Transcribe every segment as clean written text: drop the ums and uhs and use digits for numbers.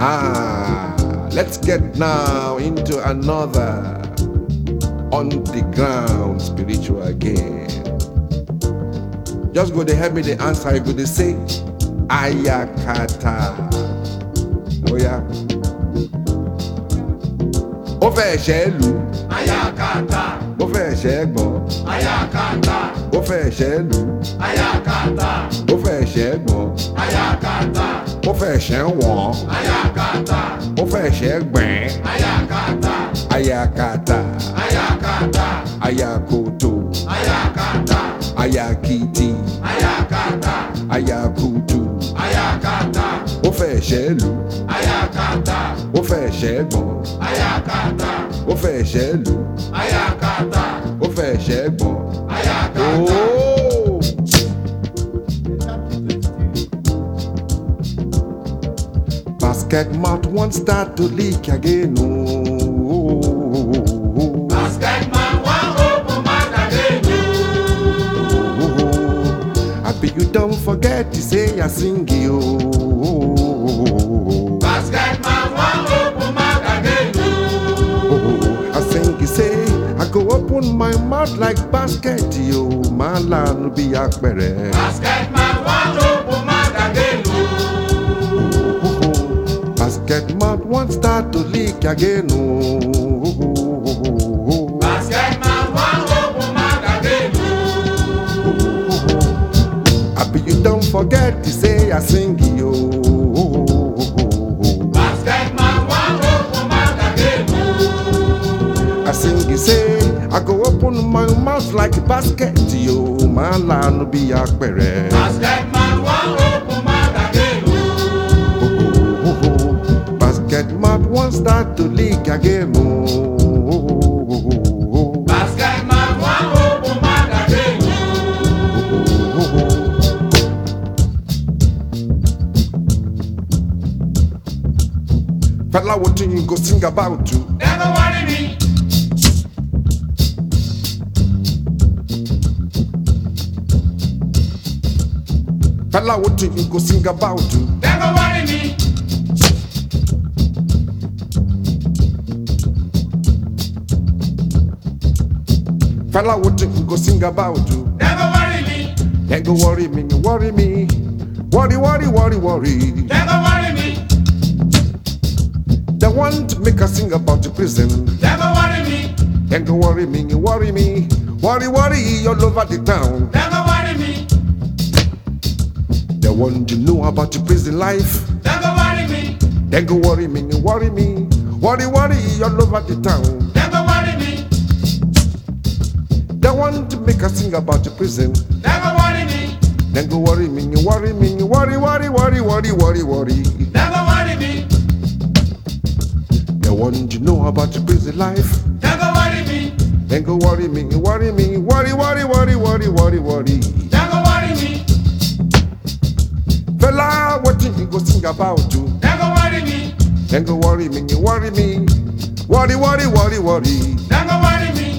Let's get now into another on the ground spiritual game. Just go to help me the answer. You go to say Ayakata. Oh yeah. Ó fẹ́ ṣẹ́lú. Ayakata. Ó fẹ́ ṣẹ́gbọ́n. Ayakata. Ó fẹ́ ṣẹ́lú. Ayakata. Ó fẹ́ ṣẹ́gbọ́n. Ayakata. Ó fẹ́ ṣẹ́wọ̀n. Ayakata. Ó fẹ́ ṣẹ́gbẹ̀n. Ayakata. Ayakata. Ayakata. Ayakoto. Ayakata. Ayakiti. Ayakata. Ayakutu. Ayakata. Ó fẹ́ ṣẹ́lú. Ayakata. Ó fẹ́ ṣẹ́gbọ́n. Ayakata. Ó fẹ́ ṣẹ́lú. Ayakata. Ó fẹ́ ṣẹ́gbọ́n. Ayakata. Oh! Basket mouth won't start to leak again. Oh. Basket man wan open mouth again. I bet you don't forget to say I sing you. Basket man wan open mouth again. I sing you say I go open my mouth like basket yo. My land be akbere. Basket man wan open mouth again. Basket mouth won't start to leak again. Basket man wan open mouth again. I bet you don't forget to say I sing you. Basket man wan open mouth again. I sing you say I go open my mouth like a basket yo. My land be akbere. Basket man wan open mouth again. Basket mouth won't start to leak again. Basket man wan open mouth again. Fella, what do you go sing about you? Never worry me. Fella, what do you go sing about you? Never worry me. Fella, what do you go sing about you? Never worry me. Then go worry me, worry me. Worry, worry, worry, worry. Never worry me. They want to make us sing about the prison. Never worry me. Then go worry me, worry me. Worry, worry all over the town. Never worry me. They want to know about the prison life. Never worry me. Then go worry me, worry me. Worry, worry all over the town. Never worry me. They want to make us sing about the prison. Never worry me. Then go worry me, worry me. Worry, worry, worry, worry, worry, worry. Never worry me. They want to know about the prison life. Never worry me. Then go worry me, worry me. Worry, worry, worry, worry, worry, worry. Never worry me. Fella, what do you go sing about you? Never worry me. Then go worry me, worry me. Worry, worry, worry, worry. Never worry me.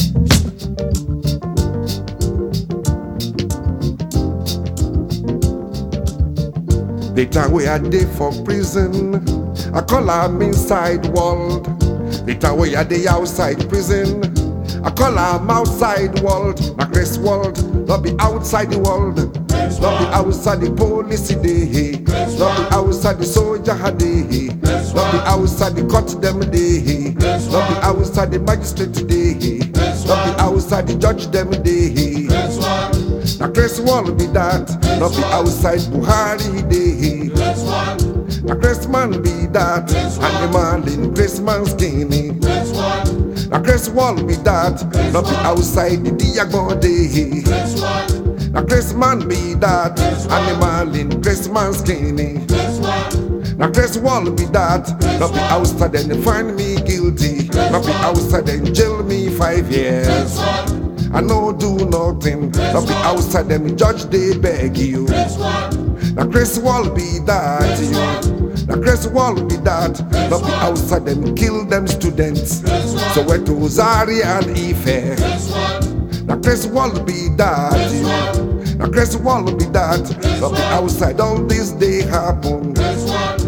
The time we are day for prison, I call am inside world. The time we are day outside prison, I call am outside world. Na grace world, not be outside the world. Not be outside the police day. Not be outside the soldier day. Not be outside the court them day. Not be outside the magistrate day. Not be outside the judge them day. Na grace world be that. Not be outside Buhari day. Na grace man be that. And the man in grace man skinny. Na grace world be that. Not be outside the Diagbon day. Na grace man be that. And the man in grace man skinny. Na grace world be that. Not be outside and they find me guilty. Not be outside and jail me 5 years. I no do nothing. Not be outside them judge they beg you. Na grace wall be that. Na grace wall be that. Not be outside them kill them students. So where to Zaria and Ife. Na grace wall be that. Na grace wall be that. Not be outside all this they happen.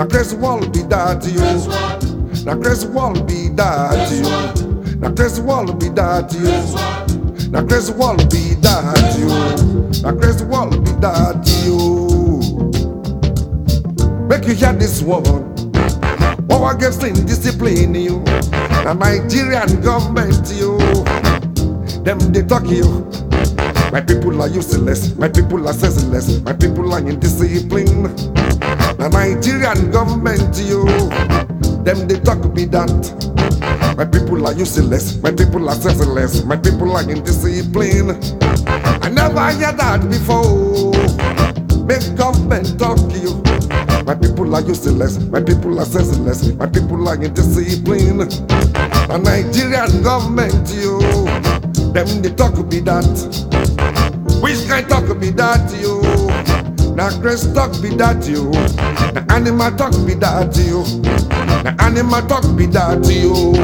Na crazy wall be that you. Na crazy wall be that you. Na crazy wall be that you. Na crazy wall be that you. Na crazy wall be that you. Make you hear this one. What against indiscipline you? The Nigerian government you. Them they talk you. My people are useless. My people are senseless. My people are indiscipline. The Nigerian government you. Them they talk me that. My people are useless. My people are senseless. My people are indiscipline. I never heard that before. Make government talk you. My people are useless, my people are senseless, my people are indiscipline. The Nigerian government, you, them they talk be that. Which kind talk be that, you? Na grace talk be that, you. Na animal talk be that, you. Na animal talk be that, you.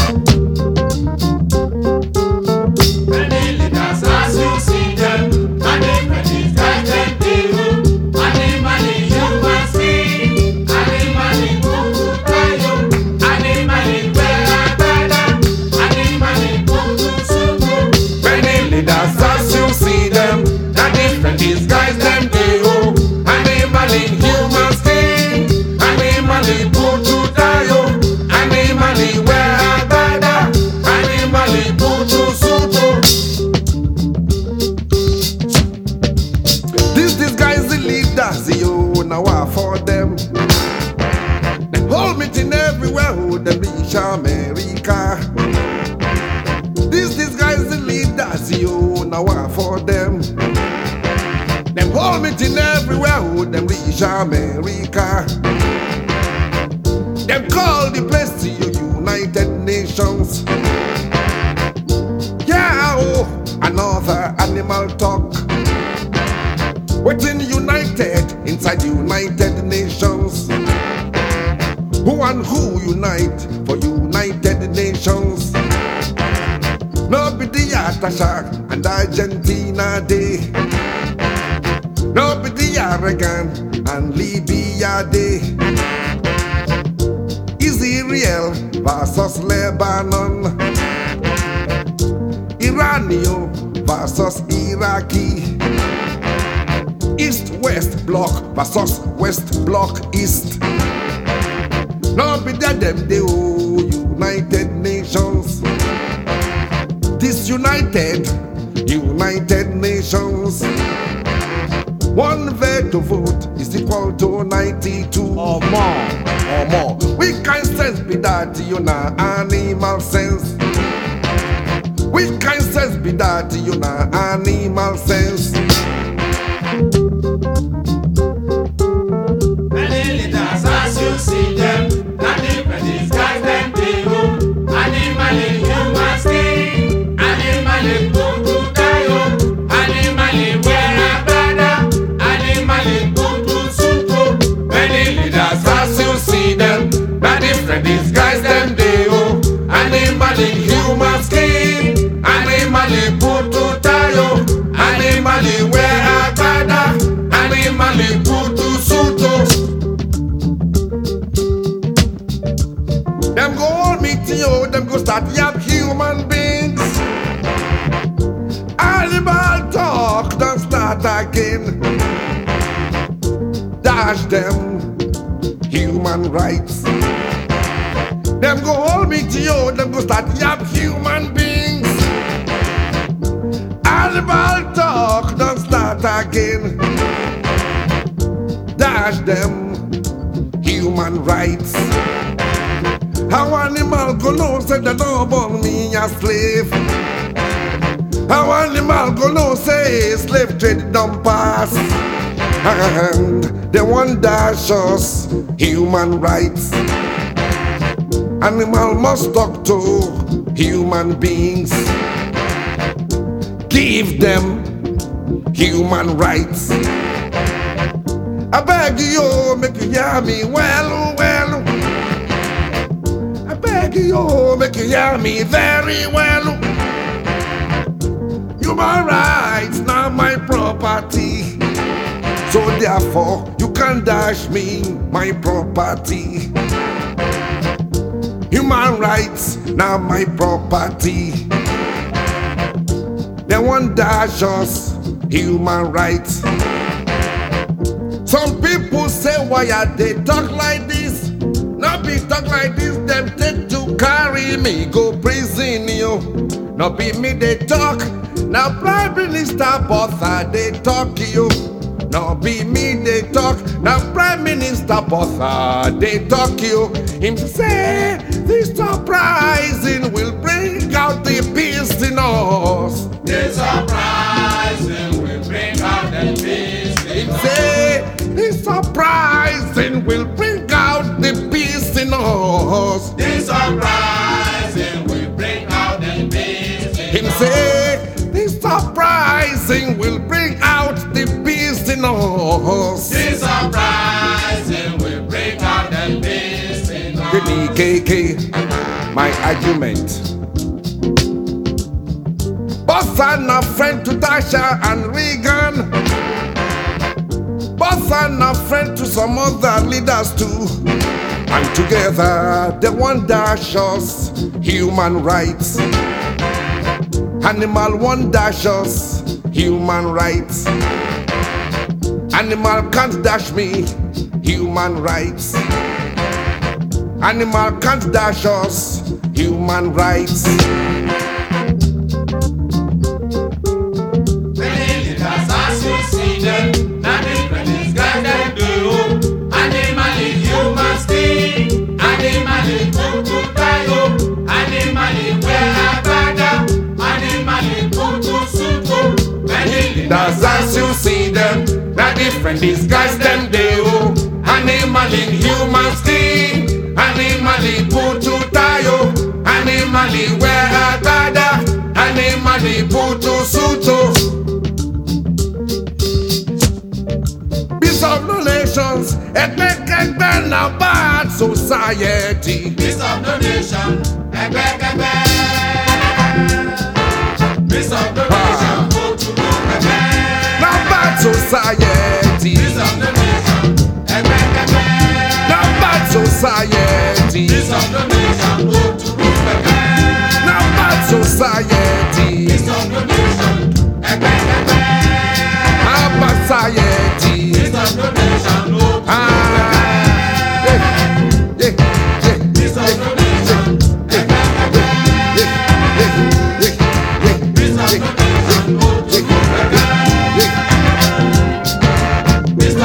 Many leaders as you see them, and they criticize them, they do. Animally human skin, animally kuku tayo, animally wera bada, animally kuku suku. Many leaders as you see them, na different disguise them they oh. Animally human skin, animally kuku tayo, animally wera bada, animally kuku suku. These guys the leaders you now are for them. Them whole meeting everywhere who them reach America. These guys the leaders you now are for them. Them whole meeting everywhere who them reach America. Them call the place to you United Nations. Yeah, oh, another animal talk. Waiting united inside United Nations. Who and who unite for United Nations? No be the Atasha and Argentina Day. No be the Aragon and Libya Day. Israel versus Lebanon. Iranio versus Iraqi. East-West block versus West block East. No be that them they oh United Nations. Disunited United Nations. One veto vote is equal to 92 or more. We can sense be that you na animal sense. We can sense be that you na animal sense. Many leaders as you see them, not different disguise them, they do. Animally human skin, animally kuku tayo, animally wera bada, animally kuku suku. Many leaders as you see them, not different disguise them they oh. Animally human skin, animally putu tayo, animally wear agbada, animally putu suto. Them go all meet you, them go start yap human beings. Animal talk don't start again. Dash them human rights. Them go all meet you, them go start yap human beings. Animal talk don't start again. Dash them human rights. How animal go know say they don't born me a slave? How animal go know say slave trade don't pass? And they want dash us human rights. Animal must talk to human beings. Give them human rights. I beg you, make you hear me well. I beg you, make you hear me very well. Human rights, not my property. So they therefore you can't dash me my property. Human rights now my property. They won't dash us human rights. Some people say, why are they talk like this? Not be talk like this, them take to carry me go prison, yo. Not be me they talk, now Prime Minister Botha they talk, yo. Not be me they talk, now Prime Minister Botha they talk, yo. Him say, this uprising will bring out the peace in us. This uprising will bring out the peace in Him us. say, this uprising will bring out the peace in us. This uprising will bring out the peace in Him us. say, this uprising will bring out the peace in us. This uprising will bring out the peace in us. Give me KK, my argument. Both are not friend to Thatcher and Reagan. Both are not friend to some other leaders too. And together they won't dash us human rights. Animal won't dash us human rights. Animal can't dash me human rights. Animal can't dash us human rights. Many leaders as you see them, now different is God them do. Animal is human skin, animal is kuku tayo, animal is wear agbada, animal is kuku sutu. Many leaders as you see them, now different disguise them do. Animal in human skin, animal in kuku tayo, animal is wear agbada, animal is kuku sutu. Peace of the nations, ekpekekpe na bad society. Peace of the nation, ẹgbẹ́kẹ́gbẹ́. Peace of the nation, ojúlówẹ́gbẹ́. Na bad society. Peace of the nation, ẹgbẹ́kẹ́gbẹ́. Na bad society. Peace of the nation, ojúlówẹ́gbẹ́. Na bad society. Peace of the nation, ẹgbẹ́kẹ́gbẹ́. Na bad society. Peace of the nation, ojúlówẹ́gbẹ́. Yeah, yeah, Peace of the nation, ẹgbẹ́kẹ́gbẹ́. Peace of the nation, ojúlówẹ́gbẹ́. yeah, yeah, yeah. Peace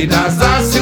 that's as